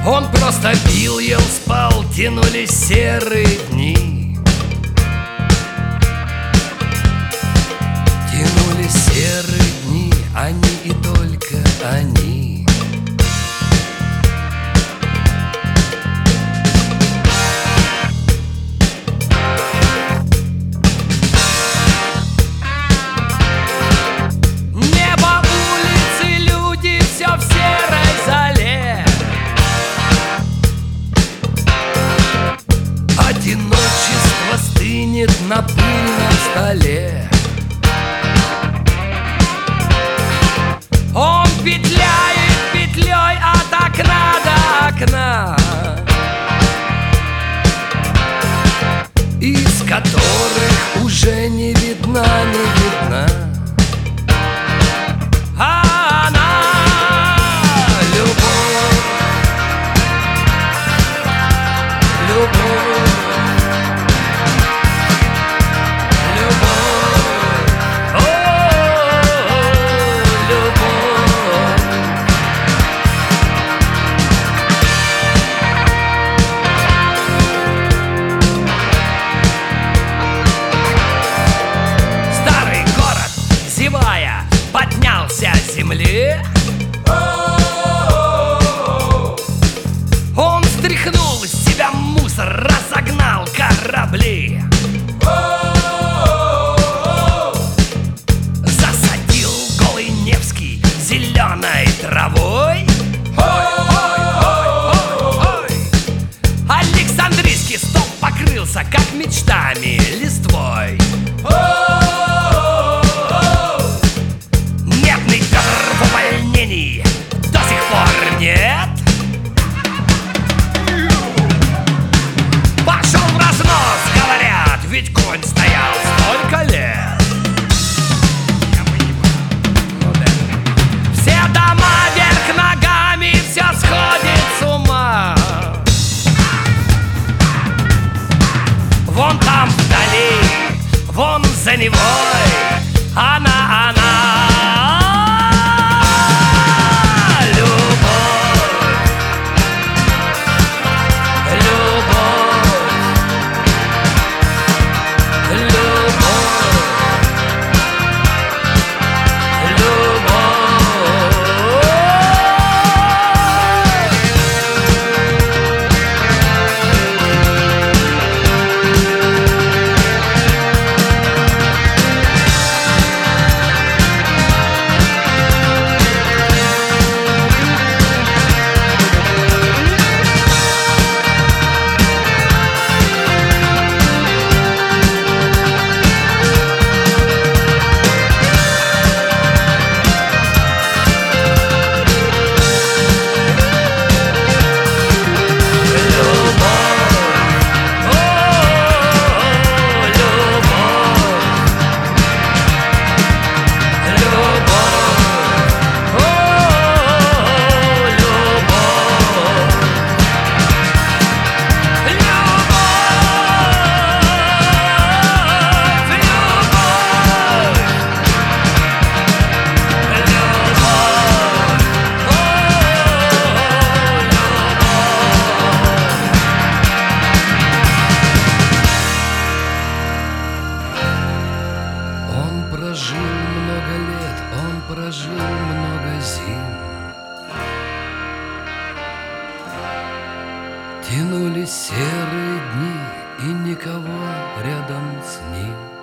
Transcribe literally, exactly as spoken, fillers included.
Он просто пил, ел, спал, тянулись серые дни. Тянулись серые дни, они и только они. Небо, улицы, люди, все в серой зале. Одиночество стынет на пыльном столе. Он петляет петлей от окна до окна, из которых уже не видна, не видна. А она любовь, любовь. Поднялся с земли. Он стряхнул из себя мусор, разогнал корабли. Засадил голый Невский зеленой травой. Александрийский стол покрылся, как мечтами, листвой. До сих пор нет. Пошел в разнос, говорят, ведь конь стоял столько лет. Ну, да. Все дома вверх ногами, все сходит с ума. Вон там вдали, вон за Невой, она, она. Прожил много лет, он прожил много зим. Тянулись серые дни, и никого рядом с ним.